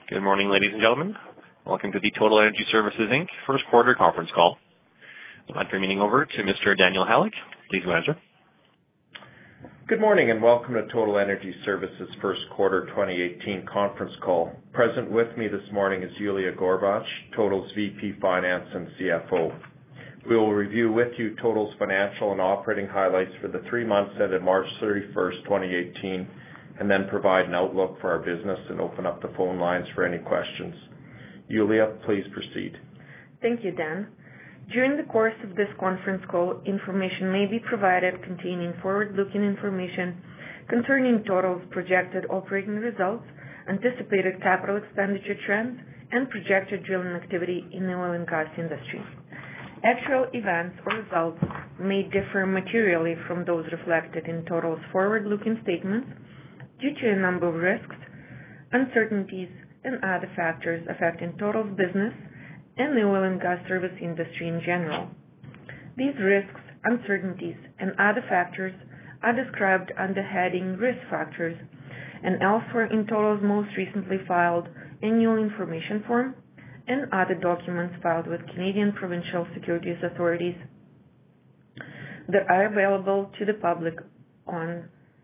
Good morning, ladies and gentlemen. Welcome to the Total Energy Services, Inc. First Quarter Conference Call. I'm turning over to Mr. Daniel Halyk. Please go ahead, sir. Good morning and welcome to Total Energy Services First Quarter 2018 Conference Call. Present with me this morning is Yuliya Gorbach, Total's VP Finance and CFO. We will review with you Total's financial and operating highlights for the 3 months ended March 31st, 2018, and then provide an outlook for our business and open up the phone lines for any questions. Yuliya, please proceed. Thank you, Dan. During the course of this conference call, information may be provided containing forward-looking information concerning Total's projected operating results, anticipated capital expenditure trends, and projected drilling activity in the oil and gas industry. Actual events or results may differ materially from those reflected in Total's forward-looking statements due to a number of risks, uncertainties, and other factors affecting Total's business and the oil and gas service industry in general. These risks, uncertainties, and other factors are described under heading Risk Factors and elsewhere in Total's most recently filed Annual Information Form and other documents filed with Canadian provincial securities authorities that are available to the public on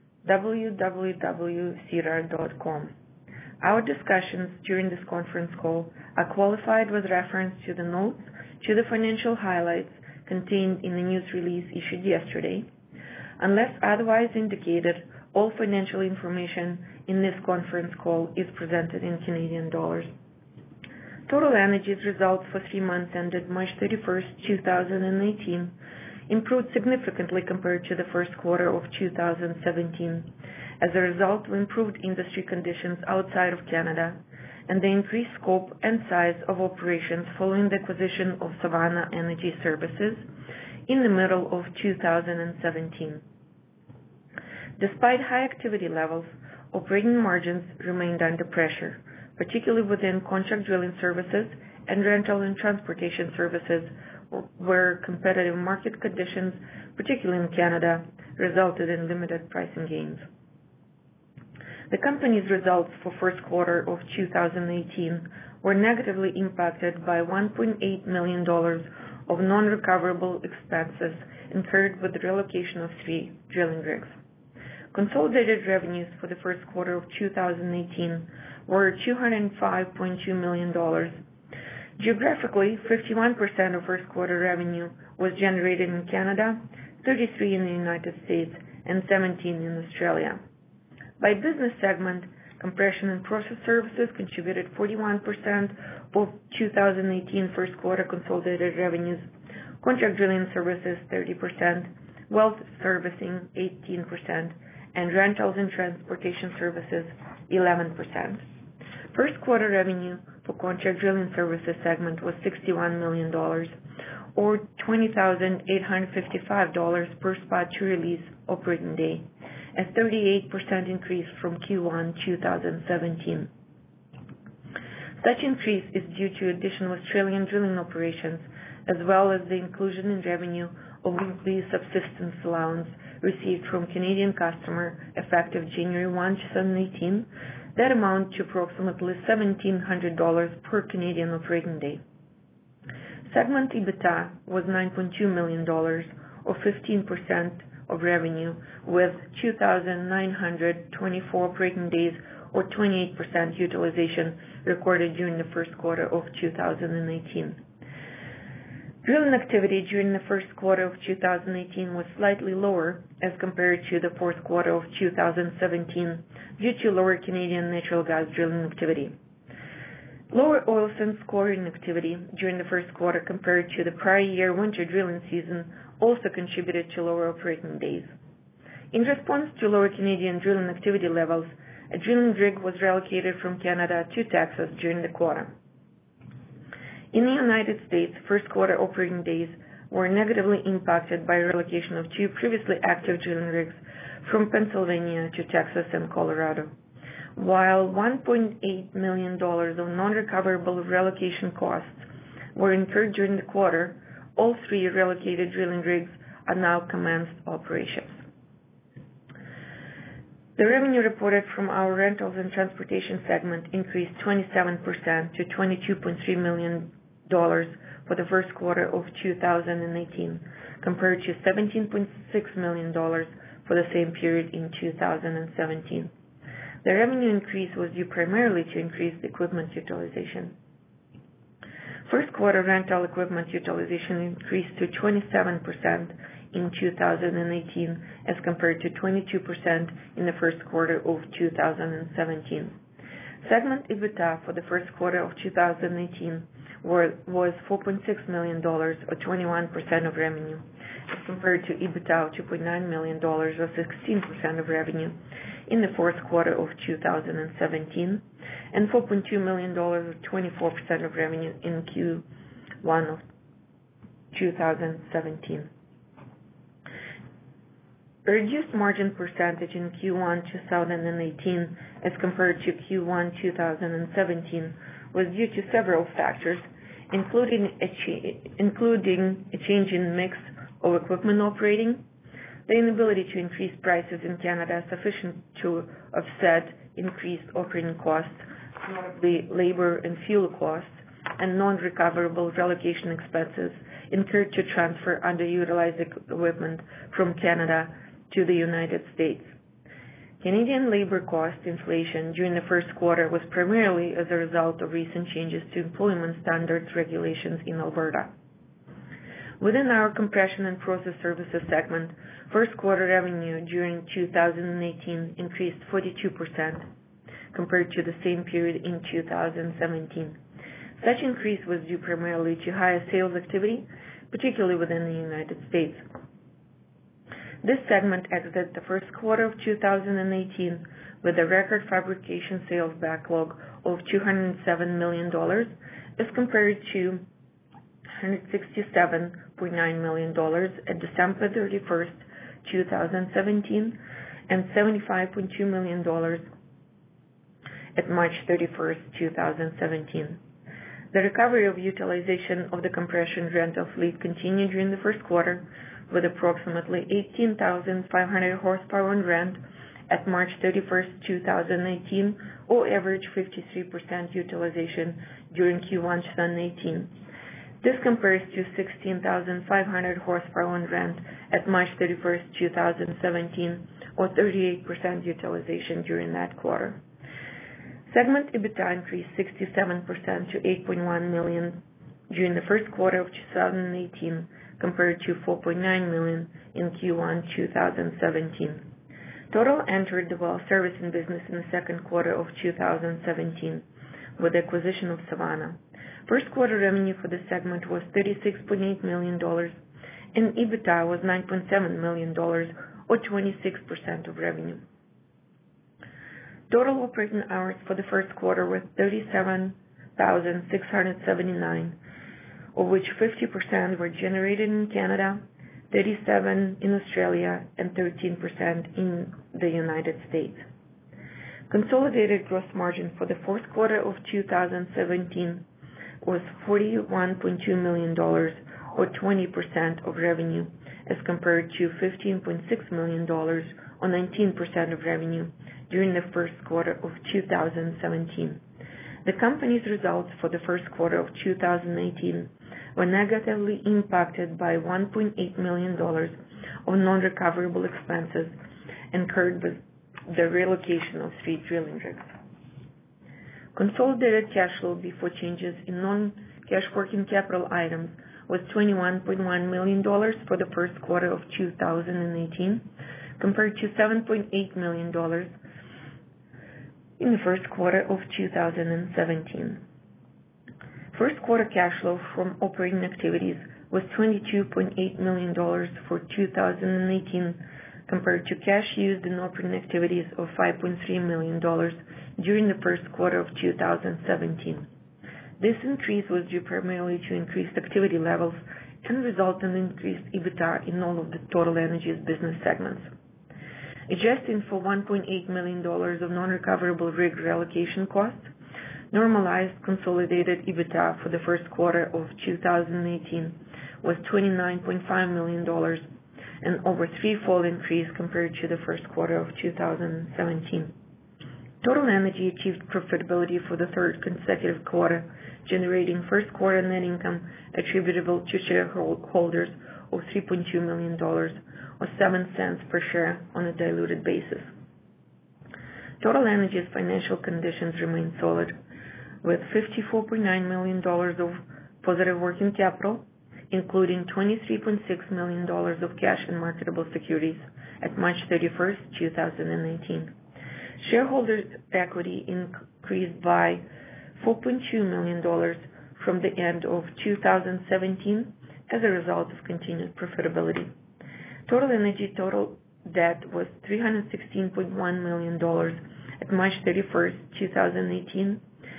www.sedar.com. Our discussions during this conference call are qualified with reference to the notes to the financial highlights contained in the news release issued yesterday. Unless otherwise indicated, all financial information in this conference call is presented in Canadian dollars. Total Energy's results for 3 months ended March 31st, 2018 improved significantly compared to the first quarter of 2017 as a result of improved industry conditions outside of Canada and the increased scope and size of operations following the acquisition of Savanna Energy Services in the middle of 2017. Despite high activity levels, operating margins remained under pressure, particularly within contract drilling services and rental and transportation services, where competitive market conditions, particularly in Canada, resulted in limited pricing gains. The company's results for first quarter of 2018 were negatively impacted by $1.8 million of non-recoverable expenses incurred with the relocation of 3 drilling rigs. Consolidated revenues for the first quarter of 2018 were $205.2 million. Geographically, 51% of first quarter revenue was generated in Canada, 33% in the United States, and 17% in Australia. By business segment, compression and process services contributed 41% of 2018 first quarter consolidated revenues, contract drilling services 30%, well servicing 18%, and rentals and transportation services 11%. First quarter revenue for contract drilling services segment was $61 million, or $20,855 per spot to release operating day, a 38% increase from Q1 2017. Such increase is due to additional Australian drilling operations, as well as the inclusion in revenue of weekly subsistence allowance received from Canadian customer effective January 1, 2018, that amount to approximately $1,700 per Canadian operating day. Segment EBITDA was $9.2 million, or 15% of revenue, with 2,924 operating days, or 28% utilization recorded during the first quarter of 2018. Drilling activity during the first quarter of 2018 was slightly lower as compared to the fourth quarter of 2017 due to lower Canadian natural gas drilling activity. Lower oil sands quarrying activity during the first quarter compared to the prior year winter drilling season also contributed to lower operating days. In response to lower Canadian drilling activity levels, a drilling rig was relocated from Canada to Texas during the quarter. In the United States, first quarter operating days were negatively impacted by relocation of 2 previously active drilling rigs from Pennsylvania to Texas and Colorado. While $1.8 million of non-recoverable relocation costs were incurred during the quarter, all 3 relocated drilling rigs are now commenced operations. The revenue reported from our rentals and transportation segment increased 27% to $22.3 million for the first quarter of 2018, compared to $17.6 million for the same period in 2017. The revenue increase was due primarily to increased equipment utilization. First quarter rental equipment utilization increased to 27% in 2018 as compared to 22% in the first quarter of 2017. Segment EBITDA for the first quarter of 2018 was $4.6 million, or 21% of revenue, as compared to EBITDA of $2.9 million, or 16% of revenue, in the fourth quarter of 2017, and $4.2 million, or 24% of revenue, in Q1 of 2017. A reduced margin percentage in Q1 2018 as compared to Q1 2017 was due to several factors, including a change in mix of equipment operating, the inability to increase prices in Canada sufficient to offset increased operating costs, notably labor and fuel costs, and non-recoverable relocation expenses incurred to transfer underutilized equipment from Canada to the United States. Canadian labor cost inflation during the first quarter was primarily as a result of recent changes to employment standards regulations in Alberta. Within our compression and process services segment, first quarter revenue during 2018 increased 42% compared to the same period in 2017. Such increase was due primarily to higher sales activity, particularly within the United States. This segment exited the first quarter of 2018 with a record fabrication sales backlog of $207 million as compared to $167.9 million at December 31st, 2017, and $75.2 million at March 31st, 2017. The recovery of utilization of the compression rental fleet continued during the first quarter, with approximately 18,500 horsepower on rent at March 31st, 2018, or average 53% utilization during Q1 2018. This compares to 16,500 horsepower on rent at March 31st, 2017, or 38% utilization during that quarter. Segment EBITDA increased 67% to $8.1 million during the first quarter of 2018, compared to $4.9 million in Q1 2017. Total entered the well servicing business in the second quarter of 2017 with the acquisition of Savannah. First quarter revenue for the segment was $36.8 million, and EBITDA was $9.7 million, or 26% of revenue. Total operating hours for the first quarter were 37,679, of which 50% were generated in Canada, 37% in Australia, and 13% in the United States. Consolidated gross margin for the fourth quarter of 2017 was $41.2 million, or 20% of revenue, as compared to $15.6 million, or 19% of revenue, during the first quarter of 2017. The company's results for the first quarter of 2018 were negatively impacted by $1.8 million of non-recoverable expenses incurred with the relocation of 3 drilling rigs. Consolidated cash flow before changes in non-cash working capital items was $21.1 million for the first quarter of 2018, compared to $7.8 million in the first quarter of 2017. First quarter cash flow from operating activities was $22.8 million for 2018, compared to cash used in operating activities of $5.3 million during the first quarter of 2017. This increase was due primarily to increased activity levels and resulted in increased EBITDA in all of the Total Energy's business segments. Adjusting for $1.8 million of non-recoverable rig relocation costs, normalized consolidated EBITDA for the first quarter of 2018 was $29.5 million, an over threefold increase compared to the first quarter of 2017. Total Energy achieved profitability for the third consecutive quarter, generating first quarter net income attributable to shareholders of $3.2 million, or 7 cents per share on a diluted basis. Total Energy's financial conditions remain solid, with $54.9 million of positive working capital, including $23.6 million of cash and marketable securities at March 31st, 2019. Shareholders' equity increased by $4.2 million from the end of 2017 as a result of continued profitability. Total Energy total debt was $316.1 million at March 31st, 2018,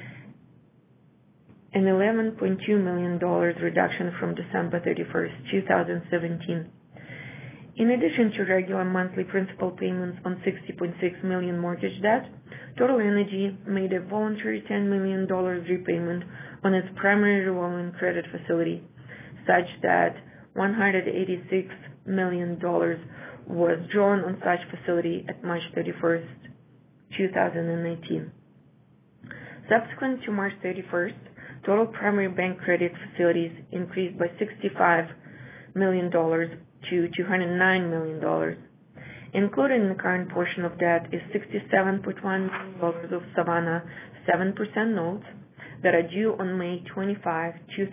an $11.2 million reduction from December 31st, 2017. In addition to regular monthly principal payments on $60.6 million mortgage debt, Total Energy made a voluntary $10 million repayment on its primary revolving credit facility, such that $186 million was drawn on such facility at March 31st, 2018. Subsequent to March 31st, total primary bank credit facilities increased by $65 million to $209 million. Included in the current portion of debt is $67.1 million of Savannah 7% notes that are due on May 25,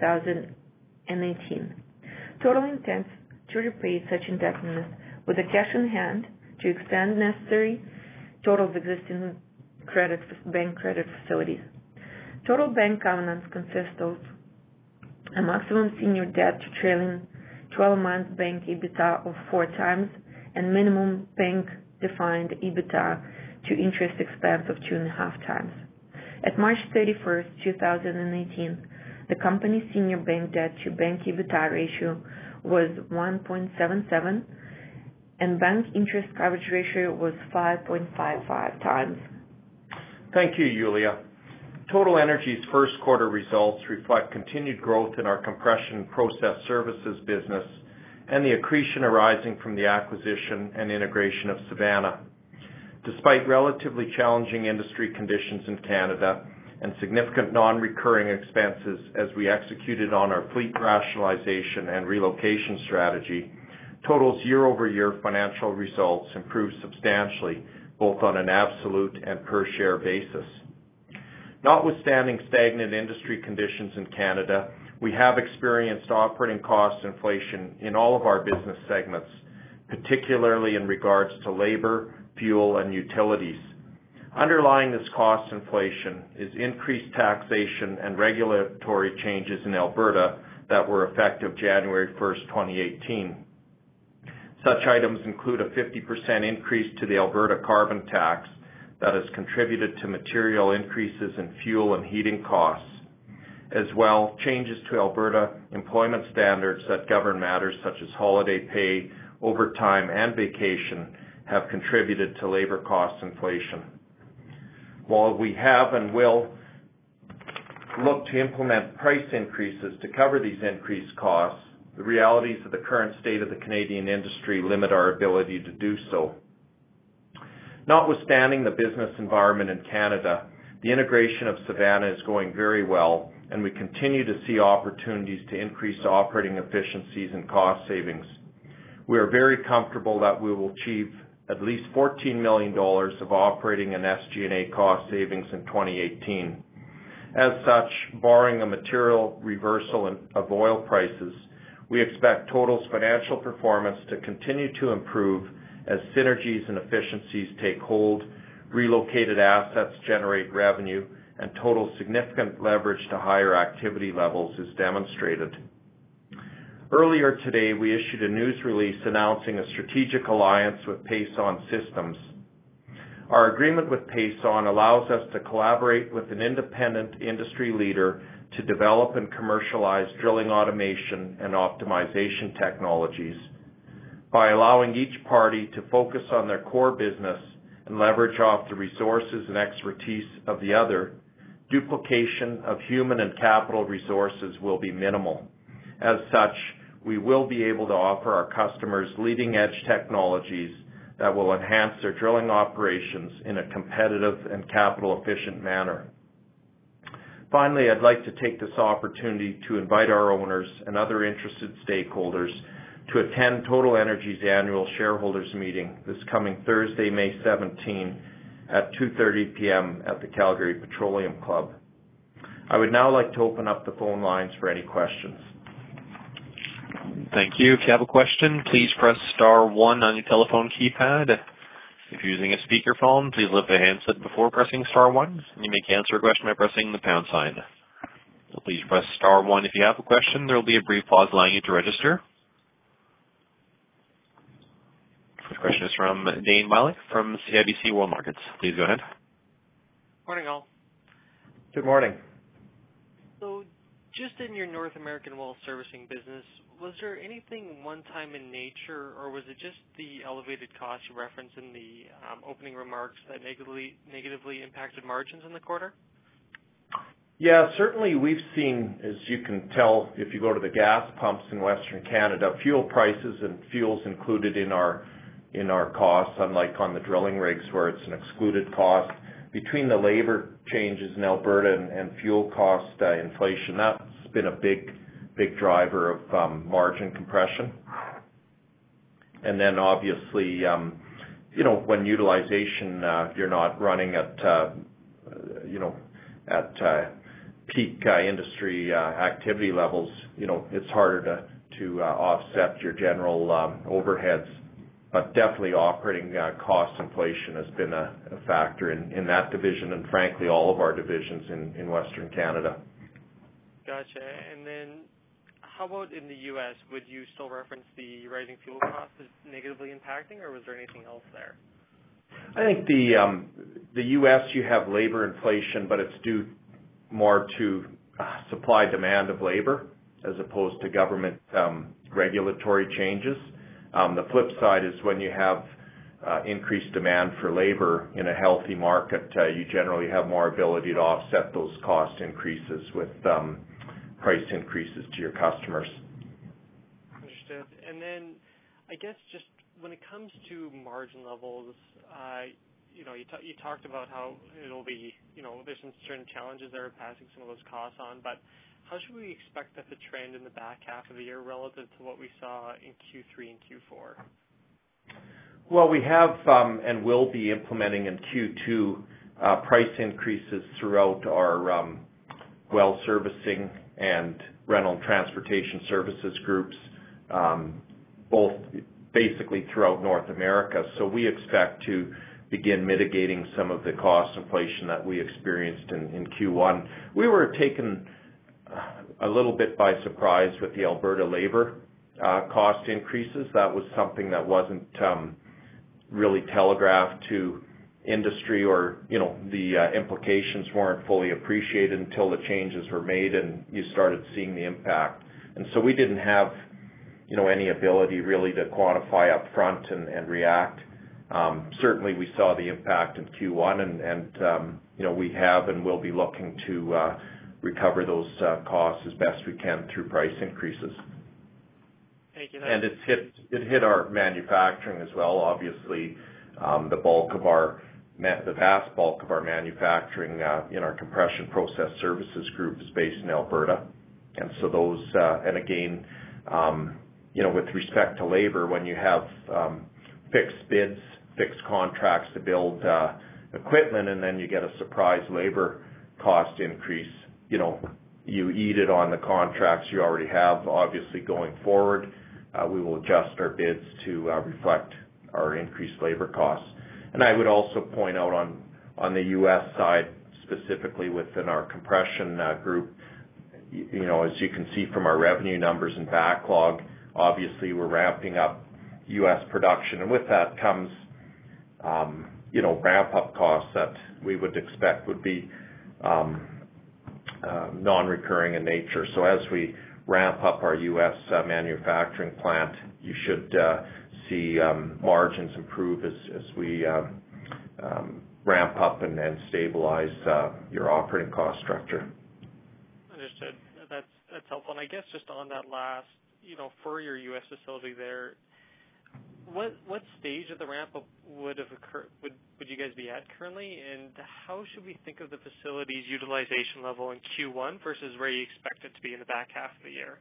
2018. Total intends to repay such indebtedness with the cash in hand to extend necessary total of existing bank credit facilities. Total bank covenants consist of a maximum senior debt to trailing 12-month bank EBITDA of 4 times and minimum bank-defined EBITDA to interest expense of 2.5 times. At March 31st, 2018, the company's senior bank debt to bank EBITDA ratio was 1.77 and bank interest coverage ratio was 5.55 times. Thank you, Yulia. Total Energy's first quarter results reflect continued growth in our compression process services business and the accretion arising from the acquisition and integration of Savannah. Despite relatively challenging industry conditions in Canada and significant non-recurring expenses as we executed on our fleet rationalization and relocation strategy, Total's year-over-year financial results improved substantially, both on an absolute and per-share basis. Notwithstanding stagnant industry conditions in Canada, we have experienced operating cost inflation in all of our business segments, particularly in regards to labor, fuel, and utilities. Underlying this cost inflation is increased taxation and regulatory changes in Alberta that were effective January 1st, 2018. Such items include a 50% increase to the Alberta carbon tax that has contributed to material increases in fuel and heating costs. As well, changes to Alberta employment standards that govern matters such as holiday pay, overtime, and vacation have contributed to labor cost inflation. While we have and will look to implement price increases to cover these increased costs, the realities of the current state of the Canadian industry limit our ability to do so. Notwithstanding the business environment in Canada, the integration of Savannah is going very well, and we continue to see opportunities to increase operating efficiencies and cost savings. We are very comfortable that we will achieve at least $14 million of operating and SG&A cost savings in 2018. As such, barring a material reversal of oil prices, we expect Total's financial performance to continue to improve as synergies and efficiencies take hold, relocated assets generate revenue, and Total's significant leverage to higher activity levels is demonstrated. Earlier today, we issued a news release announcing a strategic alliance with Pason Systems. Our agreement with Pason allows us to collaborate with an independent industry leader to develop and commercialize drilling automation and optimization technologies. By allowing each party to focus on their core business and leverage off the resources and expertise of the other, duplication of human and capital resources will be minimal. As such, we will be able to offer our customers leading-edge technologies that will enhance their drilling operations in a competitive and capital-efficient manner. Finally, I'd like to take this opportunity to invite our owners and other interested stakeholders to attend Total Energy's annual shareholders meeting this coming Thursday, May 17 at 2:30 p.m. at the Calgary Petroleum Club. I would now like to open up the phone lines for any questions. Thank you. If you have a question, please press star 1 on your telephone keypad. If you're using a speakerphone, please lift the handset before pressing star 1. And you may cancel a question by pressing the pound sign. So please press star 1 if you have a question. There will be a brief pause allowing you to register. First question is from Dane Malik from CIBC World Markets. Please go ahead. Morning, all. Good morning. So just in your North American well servicing business, was there anything one-time in nature, or was it just the elevated costs you referenced in the opening remarks that negatively impacted margins in the quarter? Yeah, certainly we've seen, as you can tell, if you go to the gas pumps in Western Canada, fuel prices and fuels included in our costs, unlike on the drilling rigs where it's an excluded cost. Between the labor changes in Alberta and fuel cost inflation, that's been a big driver of margin compression. And then obviously, when utilization, you're not running at peak industry activity levels, it's harder to offset your general overheads. But definitely operating cost inflation has been a factor in that division and frankly all of our divisions in Western Canada. Gotcha. And then how about in the U.S.? Would you still reference the rising fuel costs as negatively impacting, or was there anything else there? I think the U.S. you have labor inflation, but it's due more to supply-demand of labor as opposed to government regulatory changes. The flip side is when you have increased demand for labor in a healthy market, you generally have more ability to offset those cost increases with price increases to your customers. Understood. And then I guess just when it comes to margin levels, you talked about how it'll be, there's some certain challenges there passing some of those costs on, but how should we expect that to trend in the back half of the year relative to what we saw in Q3 and Q4? Well, we have and will be implementing in Q2 price increases throughout our well servicing and rental and transportation services groups, both basically throughout North America. So we expect to begin mitigating some of the cost inflation that we experienced in Q1. We were taken a little bit by surprise with the Alberta labor cost increases. That was something that wasn't really telegraphed to industry, or the implications weren't fully appreciated until the changes were made and you started seeing the impact. And so we didn't have any ability really to quantify up front and react. Certainly we saw the impact in Q1 and we have and will be looking to recover those costs as best we can through price increases. Thank you. And it hit our manufacturing as well. Obviously, the vast bulk of our manufacturing in our compression process services group is based in Alberta, and so those and again, with respect to labor, when you have fixed bids, fixed contracts to build equipment, and then you get a surprise labor cost increase, you eat it on the contracts you already have. Obviously, going forward, we will adjust our bids to reflect our increased labor costs. And I would also point out on the U.S. side, specifically within our compression group, as you can see from our revenue numbers and backlog, obviously we're ramping up U.S. production, and with that comes ramp-up costs that we would expect would be non-recurring in nature. So as we ramp up our U.S. manufacturing plant, you should see margins improve as we ramp up and stabilize your operating cost structure. Understood. That's helpful. And I guess just on that last for your U.S. facility there, what stage of the ramp up would you guys be at currently, and how should we think of the facility's utilization level in Q1 versus where you expect it to be in the back half of the year?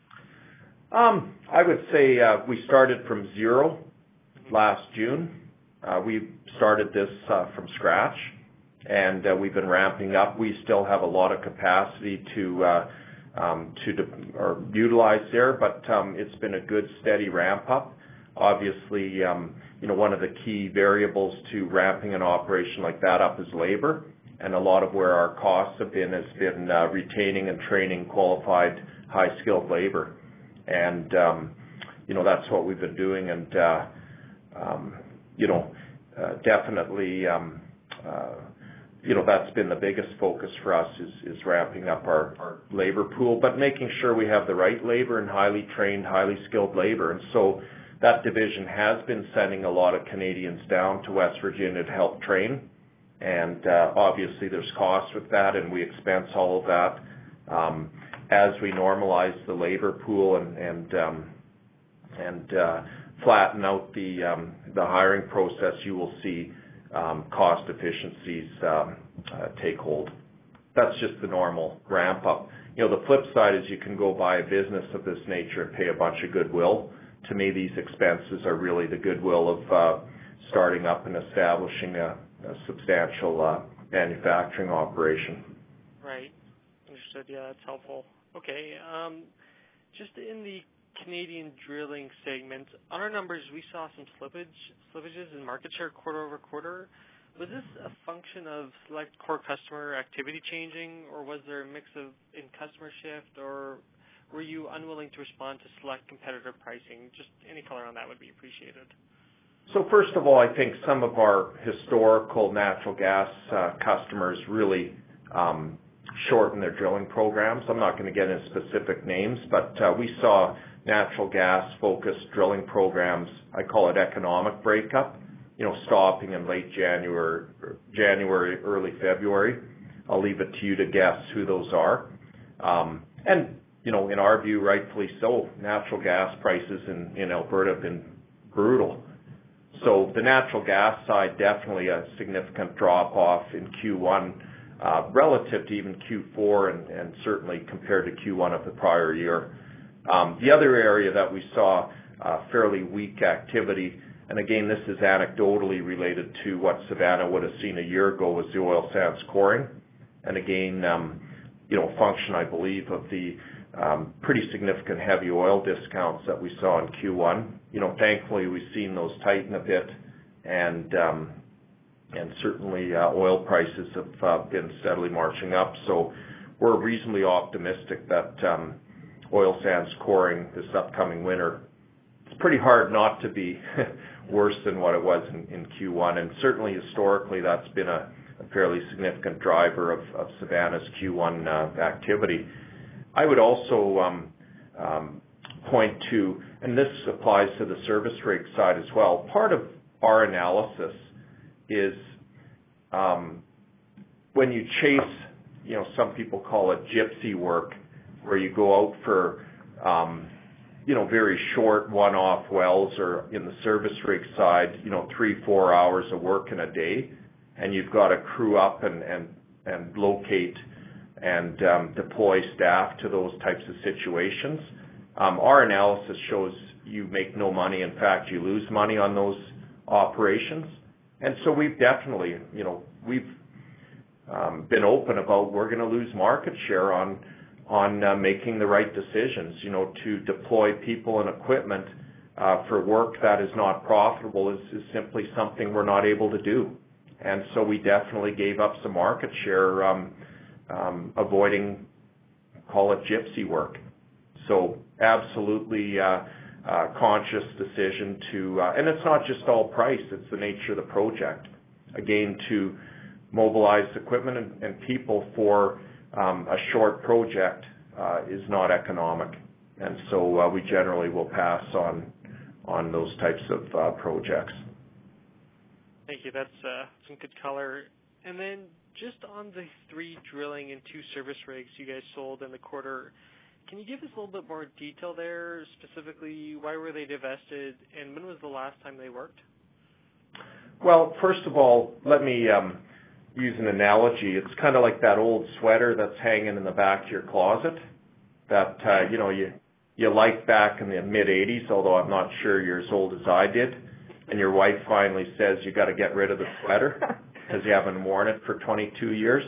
I would say we started from zero last June. We started this from scratch, and we've been ramping up. We still have a lot of capacity to utilize there, but it's been a good steady ramp up. Obviously, one of the key variables to ramping an operation like that up is labor, and a lot of where our costs have been has been retaining and training qualified, high-skilled labor. And, that's what we've been doing, and, definitely, that's been the biggest focus for us is ramping up our labor pool, but making sure we have the right labor and highly trained, highly skilled labor. And so that division has been sending a lot of Canadians down to West Virginia to help train. And obviously there's costs with that, and we expense all of that. As we normalize the labor pool and flatten out the hiring process, you will see cost efficiencies take hold. That's just the normal ramp up. The flip side is you can go buy a business of this nature and pay a bunch of goodwill. To me, these expenses are really the goodwill of starting up and establishing a substantial manufacturing operation. Right. Understood. Yeah, that's helpful. Okay. Just in the Canadian drilling segment, on our numbers, we saw some slippages in market share quarter over quarter. Was this a function of select core customer activity changing, or was there a mix in customer shift, or were you unwilling to respond to select competitor pricing? Just any color on that would be appreciated. So first of all, I think some of our historical natural gas customers really shorten their drilling programs. I'm not going to get into specific names, but we saw natural gas-focused drilling programs, I call it economic breakup, stopping in late January, early February. I'll leave it to you to guess who those are. And, in our view, rightfully so, natural gas prices in Alberta have been brutal. So the natural gas side, definitely a significant drop-off in Q1 relative to even Q4 and certainly compared to Q1 of the prior year. The other area that we saw fairly weak activity, and again, this is anecdotally related to what Savannah would have seen a year ago, was the oil sands coring. And again, function, I believe, of the pretty significant heavy oil discounts that we saw in Q1. Thankfully, we've seen those tighten a bit, and certainly oil prices have been steadily marching up. So we're reasonably optimistic that oil sands coring this upcoming winter, it's pretty hard not to be worse than what it was in Q1. And certainly historically, that's been a fairly significant driver of Savannah's Q1 activity. I would also point to, and this applies to the service rig side as well, part of our analysis is when you chase, some people call it gypsy work, where you go out for, very short one-off wells, or in the service rig side, 3-4 hours of work in a day, and you've got to crew up and locate and deploy staff to those types of situations. Our analysis shows you make no money. In fact, you lose money on those operations. And so we've definitely, we've been open about we're going to lose market share on making the right decisions. To deploy people and equipment for work that is not profitable is simply something we're not able to do. And so we definitely gave up some market share avoiding, call it gypsy work. So absolutely conscious decision to, and it's not just all price, it's the nature of the project. Again, to mobilize equipment and people for a short project is not economic. And so we generally will pass on those types of projects. Thank you. That's some good color. And then just on the 3 drilling and 2 service rigs you guys sold in the quarter, Can you give us a little bit more detail there? Specifically, why were they divested, and when was the last time they worked? Well, first of all, let me use an analogy. It's kind of like that old sweater that's hanging in the back of your closet that you liked back in the mid-'80s, although I'm not sure you're as old as I did, and your wife finally says you got to get rid of the sweater because you haven't worn it for 22 years.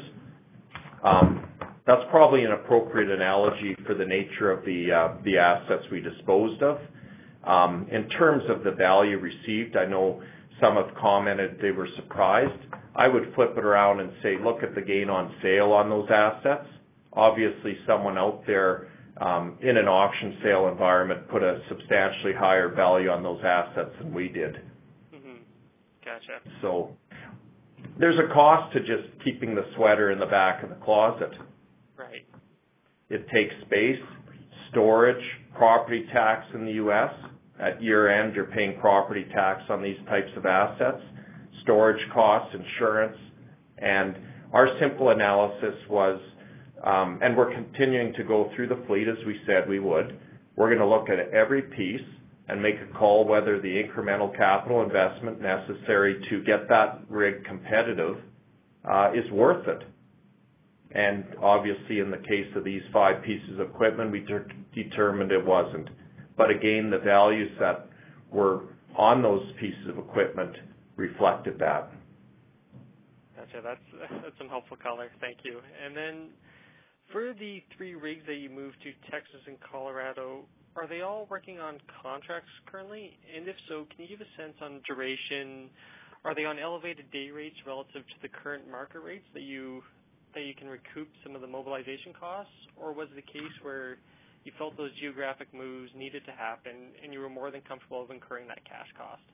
That's probably an appropriate analogy for the nature of the assets we disposed of. In terms of the value received, I know some have commented they were surprised. I would flip it around and say, look at the gain on sale on those assets. Obviously, someone out there in an auction sale environment put a substantially higher value on those assets than we did. Mm-hmm. Gotcha. So there's a cost to just keeping the sweater in the back of the closet. Right. It takes space, storage, property tax in the U.S. At year end, you're paying property tax on these types of assets, storage costs, insurance, and our simple analysis was, and we're continuing to go through the fleet as we said we would. We're going to look at every piece and make a call whether the incremental capital investment necessary to get that rig competitive is worth it. And obviously, in the case of these 5 pieces of equipment, we determined it wasn't. But again, the values that were on those pieces of equipment reflected that. Gotcha. That's some helpful color. Thank you. And then for the 3 rigs that you moved to Texas and Colorado, are they all working on contracts currently? And if so, can you give a sense on duration? Are they on elevated day rates relative to the current market rates that you can recoup some of the mobilization costs? Or was it the case where you felt those geographic moves needed to happen and you were more than comfortable of incurring that cash cost?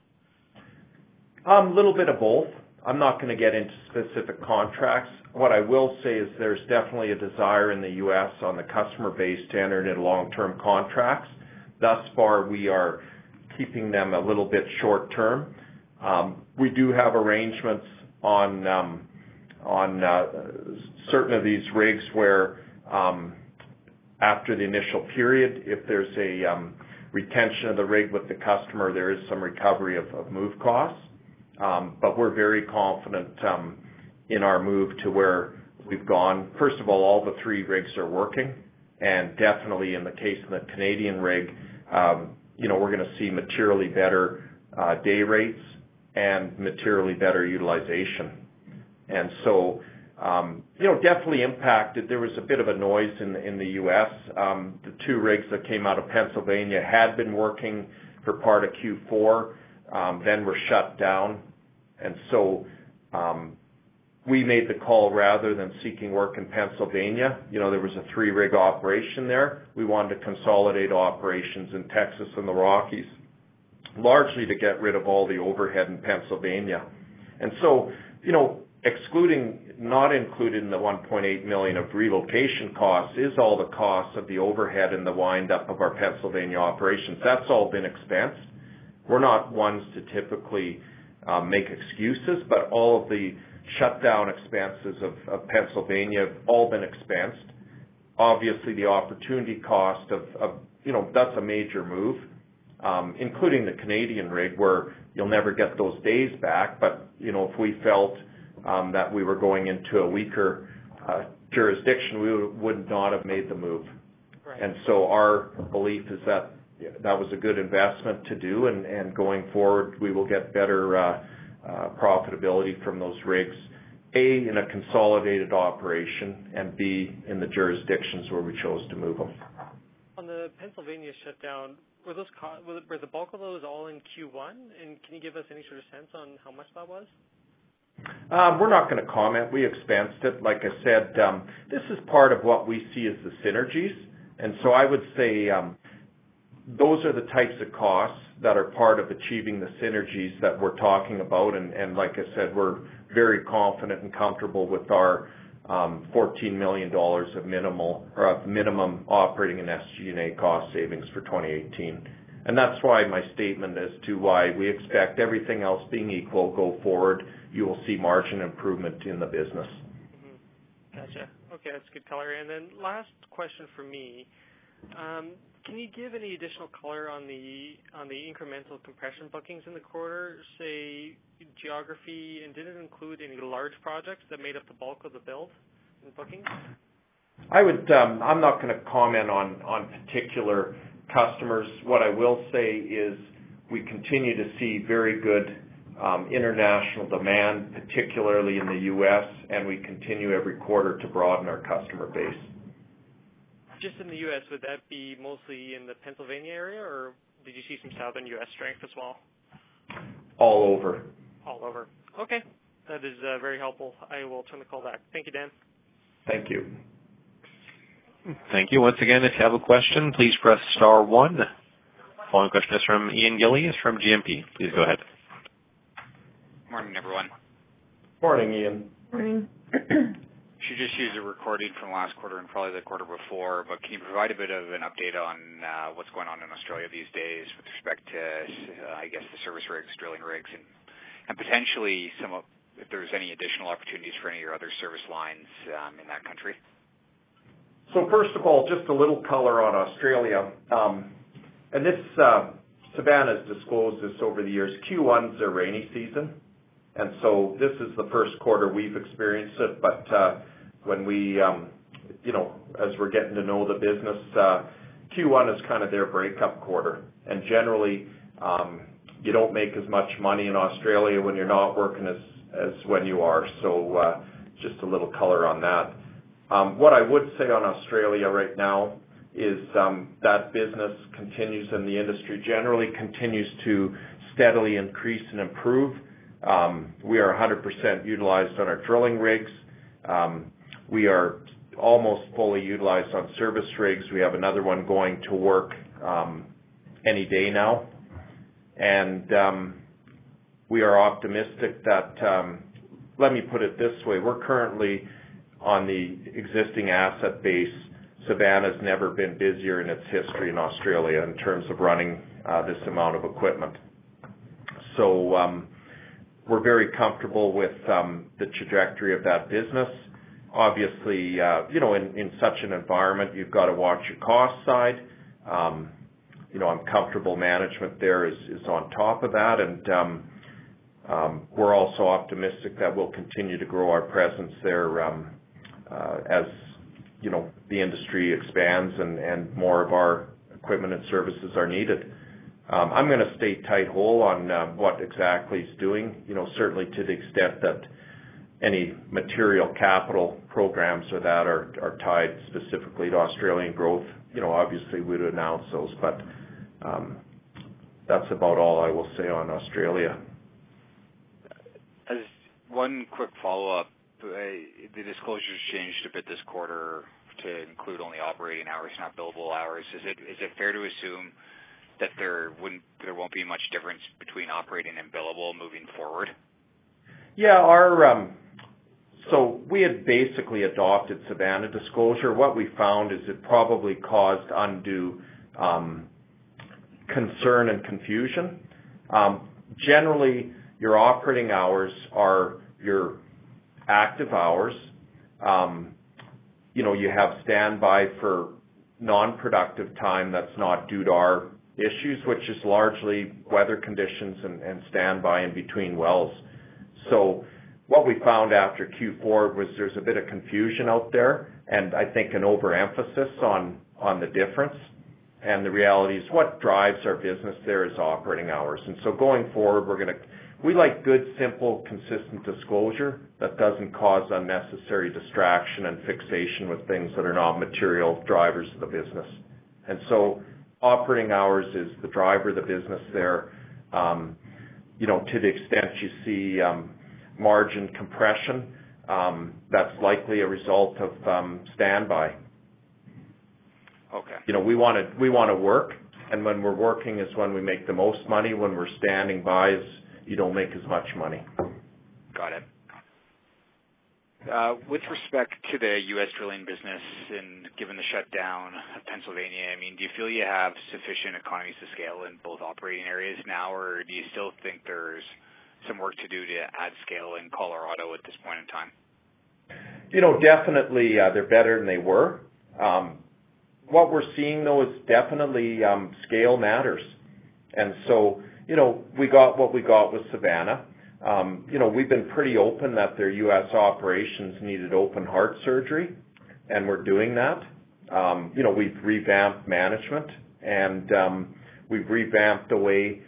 A little bit of both. I'm not going to get into specific contracts. What I will say is there's definitely a desire in the U.S. on the customer base to enter into long-term contracts. Thus far, we are keeping them a little bit short-term. We do have arrangements on certain of these rigs where after the initial period, if there's a retention of the rig with the customer, there is some recovery of move costs. But we're very confident in our move to where we've gone. First of all the 3 rigs are working, and definitely in the case of the Canadian rig, we're going to see materially better day rates and materially better utilization. And so, definitely impacted. There was a bit of a noise in the U.S. The 2 rigs that came out of Pennsylvania had been working for part of Q4, then were shut down. And so we made the call rather than seeking work in Pennsylvania. There was a 3-rig operation there. We wanted to consolidate operations in Texas and the Rockies, largely to get rid of all the overhead in Pennsylvania. And so, not included in the $1.8 million of relocation costs is all the costs of the overhead and the wind-up of our Pennsylvania operations. That's all been expensed. We're not ones to typically make excuses, but all of the shutdown expenses of Pennsylvania have all been expensed. Obviously, the opportunity cost of that's a major move, including the Canadian rig where you'll never get those days back. But, if we felt that we were going into a weaker jurisdiction, we would not have made the move. Right. And so our belief is that was a good investment to do, and going forward, we will get better profitability from those rigs, A, in a consolidated operation, and B, in the jurisdictions where we chose to move them. On the Pennsylvania shutdown, were the bulk of those all in Q1? And can you give us any sort of sense on how much that was? We're not going to comment. We expensed it. Like I said, this is part of what we see as the synergies. And so I would say those are the types of costs that are part of achieving the synergies that we're talking about. And like I said, we're very confident and comfortable with our $14 million of minimum operating and SG&A cost savings for 2018. And that's why my statement as to why we expect everything else being equal go forward, you will see margin improvement in the business. Mm-hmm. Gotcha. Okay, that's good color. And then last question for me. Can you give any additional color on the incremental compression bookings in the quarter, say geography, and did it include any large projects that made up the bulk of the build and bookings? I'm not going to comment on particular customers. What I will say is we continue to see very good international demand, particularly in the U.S., and we continue every quarter to broaden our customer base. Just in the U.S., would that be mostly in the Pennsylvania area, or did you see some southern U.S. strength as well? All over. All over. Okay. That is very helpful. I will turn the call back. Thank you, Dan. Thank you. Thank you. Once again, if you have a question, please press star one. Following question is from Ian Gillies from GMP. Please go ahead. Morning, everyone. Morning, Ian. Morning. Should just use a recording from last quarter and probably the quarter before, but can you provide a bit of an update on what's going on in Australia these days with respect to, I guess, the service rigs, drilling rigs, and potentially if there's any additional opportunities for any of your other service lines in that country? So first of all, just a little color on Australia. And this, Savannah's disclosed this over the years. Q1's a rainy season, and so this is the first quarter we've experienced it. But when we, as we're getting to know the business, Q1 is kind of their breakup quarter. And generally, you don't make as much money in Australia when you're not working as when you are. So just a little color on that. What I would say on Australia right now is that business continues and the industry generally continues to steadily increase and improve. We are 100% utilized on our drilling rigs. We are almost fully utilized on service rigs. We have another one going to work any day now. And we are optimistic that, let me put it this way, we're currently on the existing asset base. Savannah's never been busier in its history in Australia in terms of running this amount of equipment. So we're very comfortable with the trajectory of that business. Obviously, in such an environment, you've got to watch your cost side. I'm comfortable management there is on top of that, and we're also optimistic that we'll continue to grow our presence there as the industry expands and more of our equipment and services are needed. I'm going to stay tight-hole on what exactly it's doing, certainly to the extent that any material capital programs or that are tied specifically to Australian growth. Obviously we would announce those, but that's about all I will say on Australia. As one quick follow-up, the disclosures changed a bit this quarter to include only operating hours, not billable hours. Is it fair to assume that there won't be much difference between operating and billable moving forward? Yeah, so we had basically adopted Savannah disclosure. What we found is it probably caused undue concern and confusion. Generally, your operating hours are your active hours. You have standby for non-productive time that's not due to our issues, which is largely weather conditions and standby in between wells. So what we found after Q4 was there's a bit of confusion out there, and I think an overemphasis on the difference. And the reality is what drives our business there is operating hours. And so going forward, we like good, simple, consistent disclosure that doesn't cause unnecessary distraction and fixation with things that are not material drivers of the business. And so operating hours is the driver of the business there. To the extent you see margin compression, that's likely a result of standby. Okay. We want to work, and when we're working is when we make the most money. When we're standing by, you don't make as much money. Got it. With respect to the U.S. drilling business and given the shutdown of Pennsylvania, do you feel you have sufficient economies of scale in both operating areas now, or do you still think there's some work to do to add scale in Colorado at this point in time? Definitely they're better than they were. what we're seeing, though, is definitely scale matters. And so, we got what we got with Savannah. We've been pretty open that their U.S. operations needed open heart surgery, and we're doing that. We've revamped management, and we've revamped the way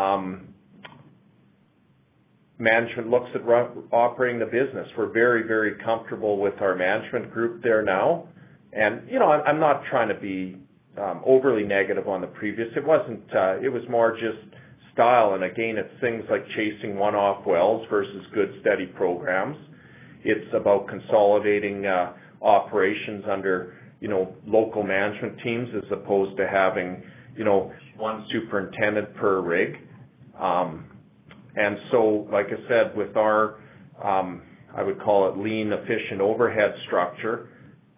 management looks at operating the business. We're very, very comfortable with our management group there now. And, I'm not trying to be overly negative on the previous. It wasn't, it was more just style. And again, it's things like chasing one-off wells versus good, steady programs. It's about consolidating operations under, local management teams as opposed to having, one superintendent per rig. And so, like I said, with our, I would call it lean, efficient overhead structure,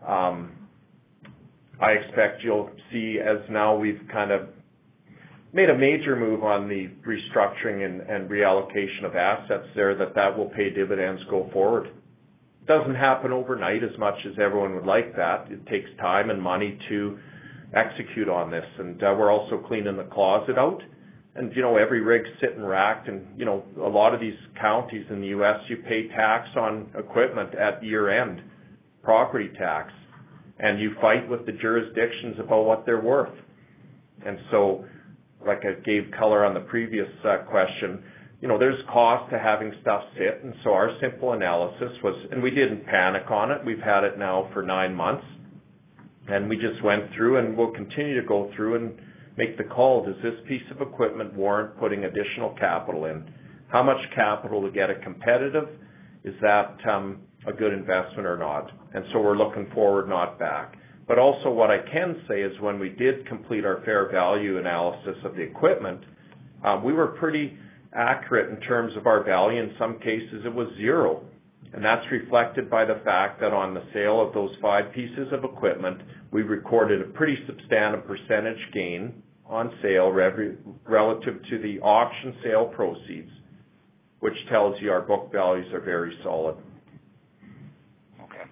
I expect you'll see, as now we've kind of made a major move on the restructuring and reallocation of assets there, that will pay dividends go forward. It doesn't happen overnight as much as everyone would like that. It takes time and money to execute on this. And we're also cleaning the closet out. And, every rig's sitting racked. And, a lot of these counties in the U.S., you pay tax on equipment at year end, property tax. And you fight with the jurisdictions about what they're worth. And so, like I gave color on the previous question, there's cost to having stuff sit. And so our simple analysis was, and we didn't panic on it. We've had it now for 9 months. And we just went through, and we'll continue to go through and make the call. Does this piece of equipment warrant putting additional capital in? How much capital to get it competitive? Is that a good investment or not? And so we're looking forward, not back. But also what I can say is when we did complete our fair value analysis of the equipment, we were pretty accurate in terms of our value. In some cases, it was zero. And that's reflected by the fact that on the sale of those 5 pieces of equipment, we recorded a pretty substantive percentage gain on sale relative to the auction sale proceeds, which tells you our book values are very solid. Okay.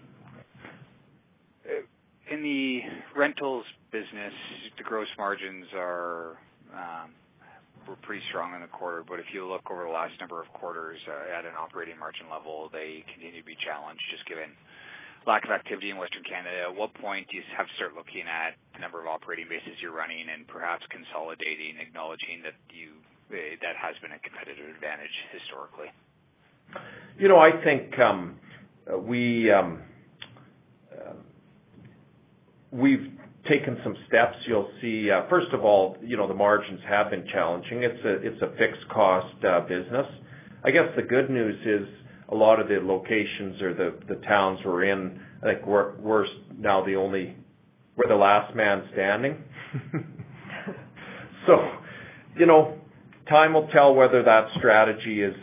In the rentals business, the gross margins were pretty strong in the quarter, but if you look over the last number of quarters at an operating margin level, they continue to be challenged just given lack of activity in Western Canada. At what point do you have to start looking at the number of operating bases you're running and perhaps consolidating, acknowledging that that has been a competitive advantage historically? I think we've taken some steps. You'll see, first of all, the margins have been challenging. It's a fixed cost business. I guess the good news is a lot of the locations or the towns we're in, I think we're now we're the last man standing. So, time will tell whether that strategy is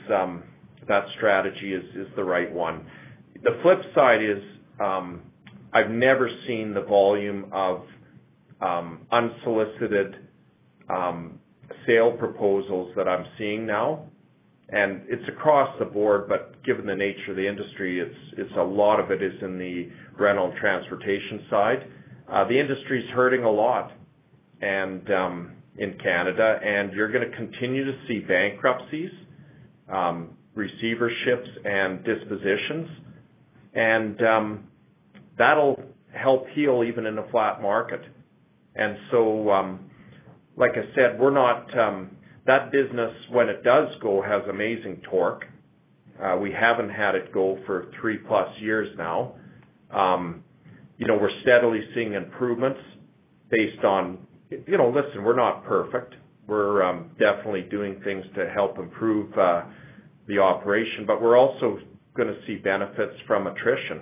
the right one. The flip side is I've never seen the volume of unsolicited sale proposals that I'm seeing now. And it's across the board, but given the nature of the industry, it's a lot of it is in the rental and transportation side. The industry's hurting a lot, and in Canada, and you're going to continue to see bankruptcies, receiverships, and dispositions, and that'll help heal even in a flat market. And so, like I said, we're not. That business, when it does go, has amazing torque. We haven't had it go for 3+ years now. We're steadily seeing improvements based on, listen, we're not perfect. We're definitely doing things to help improve the operation, but we're also going to see benefits from attrition.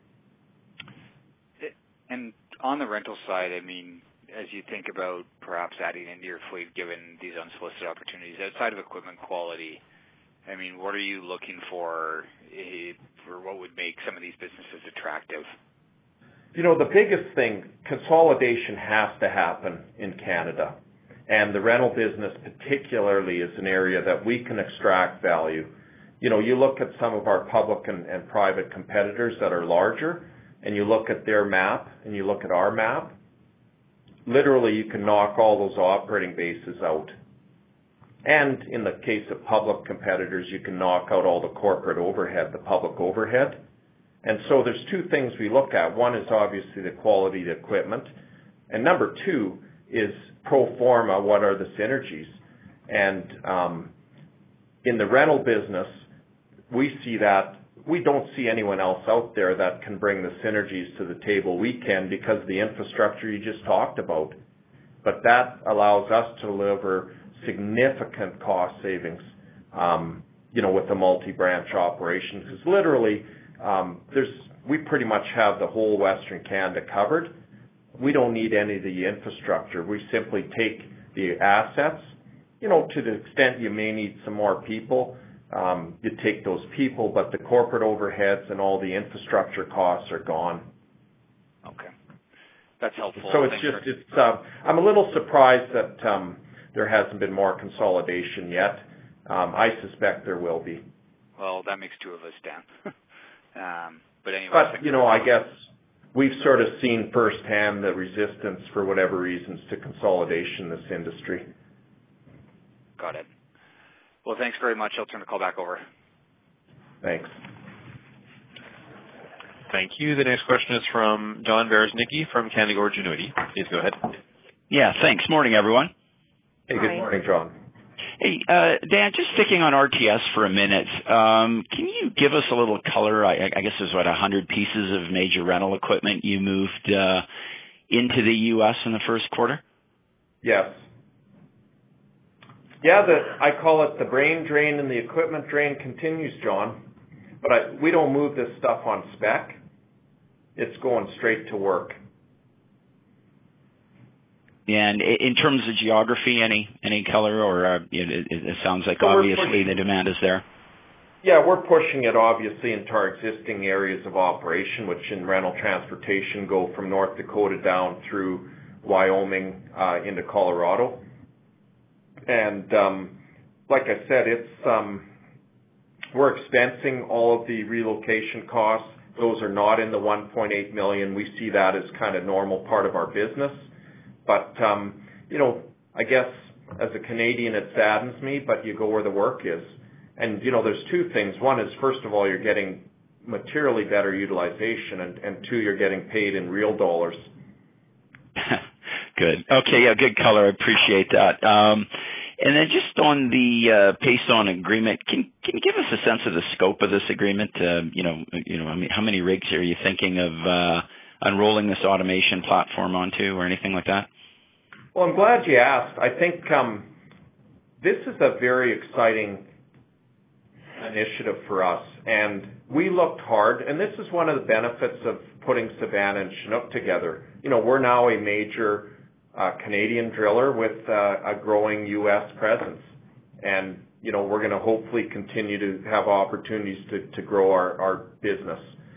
And on the rental side, as you think about perhaps adding into your fleet, given these unsolicited opportunities, outside of equipment quality, what are you looking for what would make some of these businesses attractive? The biggest thing, consolidation has to happen in Canada. And the rental business particularly is an area that we can extract value. You look at some of our public and private competitors that are larger, and you look at their map, and you look at our map, literally you can knock all those operating bases out. And in the case of public competitors, you can knock out all the corporate overhead, the public overhead. And so there's two things we look at. One is obviously the quality of the equipment. And number two is pro forma, what are the synergies? And in the rental business, we see that we don't see anyone else out there that can bring the synergies to the table. We can because of the infrastructure you just talked about. But that allows us to deliver significant cost savings, with the multi-branch operation. Because literally, we pretty much have the whole Western Canada covered. We don't need any of the infrastructure. We simply take the assets, to the extent you may need some more people, you take those people, but the corporate overheads and all the infrastructure costs are gone. Okay. That's helpful. So I'm a little surprised that there hasn't been more consolidation yet. I suspect there will be. Well, that makes two of us, Dan. But anyway. But, I guess we've sort of seen firsthand the resistance for whatever reasons to consolidation in this industry. Got it. Well, thanks very much. I'll turn the call back over. Thanks. Thank you. The next question is from John Bereznicki from Canaccord Genuity. Please go ahead. Yeah, thanks. Morning, everyone. Hey, good morning, John. Hey, Dan, just sticking on RTS for a minute, can you give us a little color? I guess there's 100 pieces of major rental equipment you moved into the U.S. in the first quarter? Yes. Yeah, I call it the brain drain and the equipment drain continues, John. But we don't move this stuff on spec. It's going straight to work. And in terms of geography, any color, or it sounds like obviously the demand is there? Yeah, we're pushing it obviously into our existing areas of operation, which in rental transportation go from North Dakota down through Wyoming into Colorado. And like I said, we're expensing all of the relocation costs. Those are not in the $1.8 million. We see that as kind of normal part of our business. But, I guess as a Canadian, it saddens me, but you go where the work is. And, there's two things. One is, first of all, you're getting materially better utilization, and two, you're getting paid in real dollars. Good. Okay, yeah, good color. I appreciate that. And then just on the Pason agreement, can you give us a sense of the scope of this agreement? How many rigs are you thinking of unrolling this automation platform onto, or anything like that? Well, I'm glad you asked. I think this is a very exciting initiative for us, and we looked hard, and this is one of the benefits of putting Savannah and Chinook together. We're now a major Canadian driller with a growing U.S. presence, and we're going to hopefully continue to have opportunities to grow our business.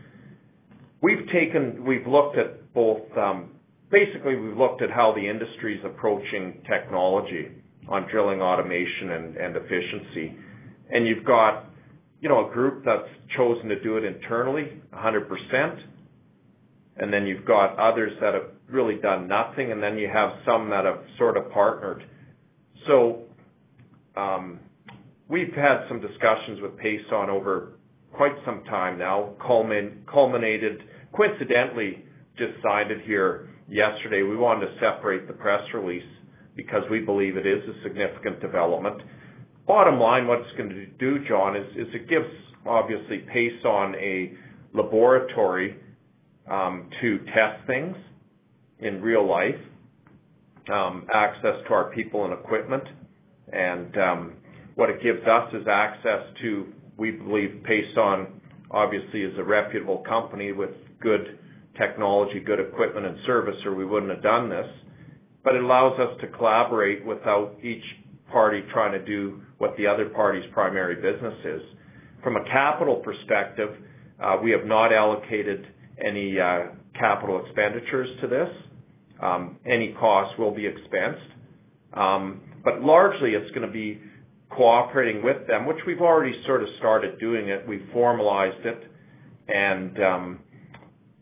We've looked at both. Basically, we've looked at how the industry is approaching technology on drilling automation and efficiency, and you've got a group that's chosen to do it internally, 100%. And then you've got others that have really done nothing, and then you have some that have sort of partnered. So we've had some discussions with Pason over quite some time now, culminated, coincidentally, just signed it here yesterday. We wanted to separate the press release because we believe it is a significant development. Bottom line, what it's going to do, John, is it gives, obviously, Pason a laboratory to test things in real life, access to our people and equipment, and what it gives us is access to, we believe Pason obviously is a reputable company with good technology, good equipment and service, or we wouldn't have done this, but it allows us to collaborate without each party trying to do what the other party's primary business is. From a capital perspective, we have not allocated any capital expenditures to this. Any costs will be expensed. But largely it's going to be cooperating with them, which we've already sort of started doing it. We've formalized it. And,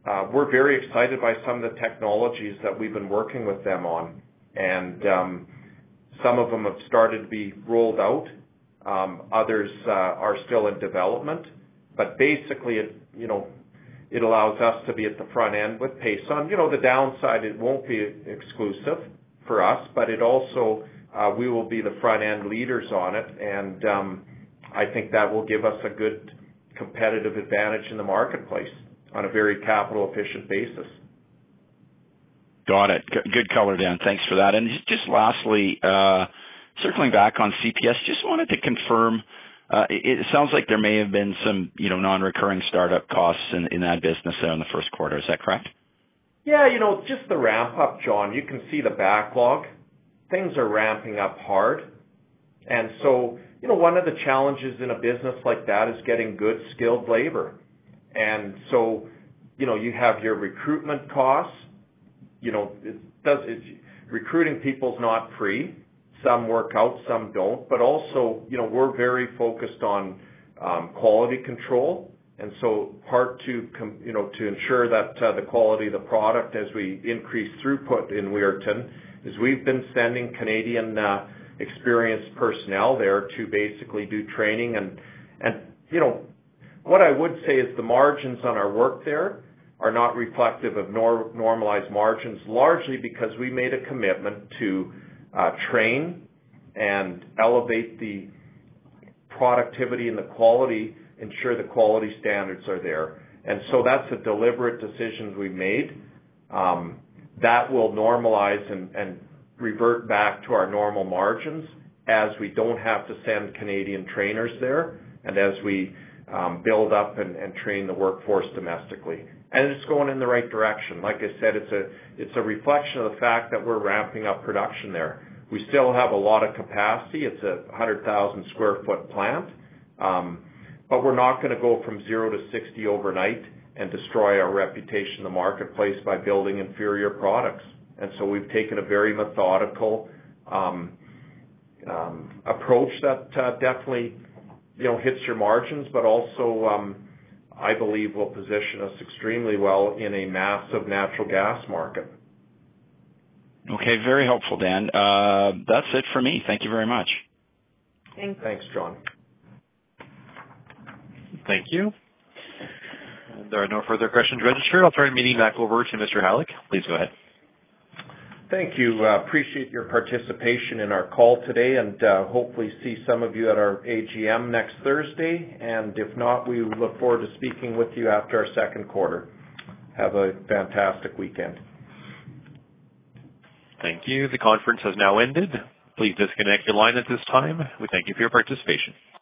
we're very excited by some of the technologies that we've been working with them on, and some of them have started to be rolled out. Others are still in development, but basically, it allows us to be at the front end with Pason. The downside, it won't be exclusive for us, but it also we will be the front end leaders on it, and I think that will give us a good competitive advantage in the marketplace on a very capital efficient basis. Got it. Good color, Dan. Thanks for that. And just lastly, circling back on CPS, just wanted to confirm, it sounds like there may have been some, non-recurring startup costs in that business there in the first quarter. Is that correct? Yeah, just the ramp up, John. You can see the backlog. Things are ramping up hard. And so, one of the challenges in a business like that is getting good skilled labor. And so, you have your recruitment costs. Recruiting people's not free. Some work out, some don't. But also, we're very focused on quality control, and so part to ensure that the quality of the product as we increase throughput in Weirton is we've been sending Canadian experienced personnel there to basically do training and what I would say is the margins on our work there are not reflective of normalized margins, largely because we made a commitment to train and elevate the productivity and the quality, ensure the quality standards are there. And so that's a deliberate decision we made. That will normalize and revert back to our normal margins as we don't have to send Canadian trainers there and as we build up and train the workforce domestically. And it's going in the right direction. Like I said, it's a reflection of the fact that we're ramping up production there. We still have a lot of capacity. It's a 100,000 square foot plant. But we're not going to go from 0 to 60 overnight and destroy our reputation in the marketplace by building inferior products. And so we've taken a very methodical approach that definitely hits your margins, but also I believe will position us extremely well in a massive natural gas market. Okay, very helpful, Dan. That's it for me. Thank you very much. Thanks, John. Thank you. There are no further questions registered. I'll turn the meeting back over to Mr. Halleck. Please go ahead. Thank you. Appreciate your participation in our call today, and hopefully see some of you at our AGM next Thursday. And if not, we look forward to speaking with you after our second quarter. Have a fantastic weekend. Thank you. The conference has now ended. Please disconnect your line at this time. We thank you for your participation.